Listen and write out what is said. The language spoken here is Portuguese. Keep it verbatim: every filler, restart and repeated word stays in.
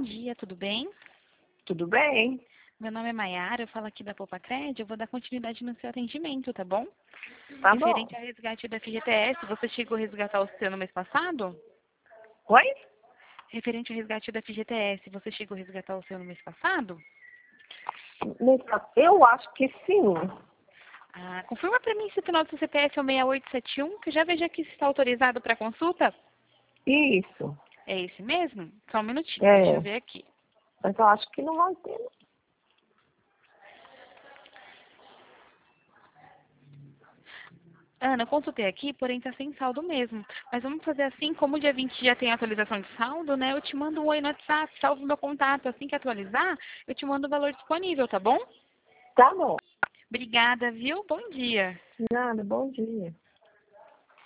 dia, tudo bem? Tudo bem? Meu nome é Maiara, eu falo aqui da Popacred, eu vou dar continuidade no seu atendimento, tá bom? Tá Referente bom. ao resgate da F G T S, você chegou a resgatar o seu no mês passado? Oi? Referente ao resgate da F G T S, você chegou a resgatar o seu no mês passado? Eu acho que sim. Ah, confirma para mim se o final do seu C P F é o seis oito sete um, que eu já vejo aqui se está autorizado para consulta. Isso. É esse mesmo? Só um minutinho, deixa eu É. ver aqui. Mas eu acho que não vai ter. Ana, eu consultei aqui, porém está sem saldo mesmo. Mas vamos fazer assim, como o dia vinte já tem atualização de saldo, né? Eu te mando um oi no WhatsApp, salve meu contato. Assim que atualizar, eu te mando o valor disponível, tá bom? Tá bom. Obrigada, viu? Bom dia. Nada, bom dia.